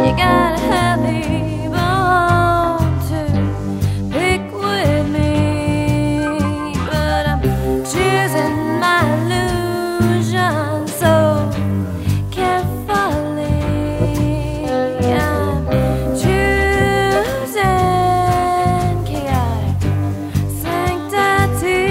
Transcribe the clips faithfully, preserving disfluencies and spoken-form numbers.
you got a heavy bone to pick with me, but I'm choosing my illusion so carefully. I'm choosing chaotic sanctity.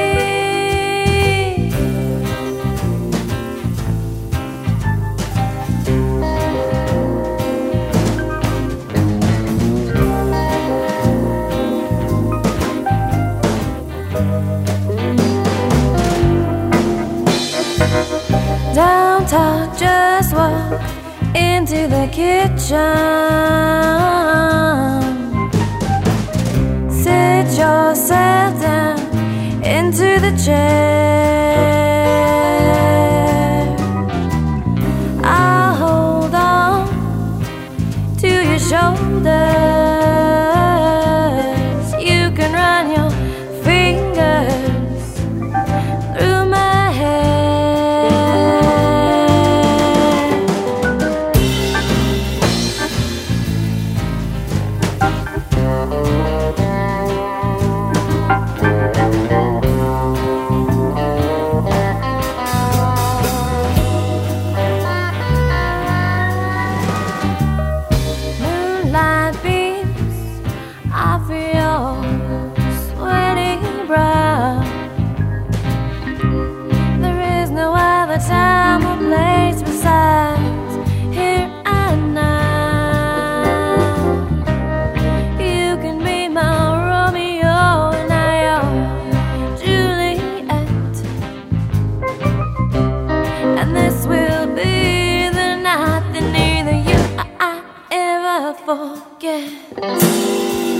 Don't talk, just walk into the kitchen. Sit yourself down into the chair. I'll hold on to your shoulders. You can run your fingers through my hair. Moonlight beams off your sweaty brow. There is no other time or place besides here and now. You can be my Romeo and I your Juliet, and this will be the night that neither you or I ever forget.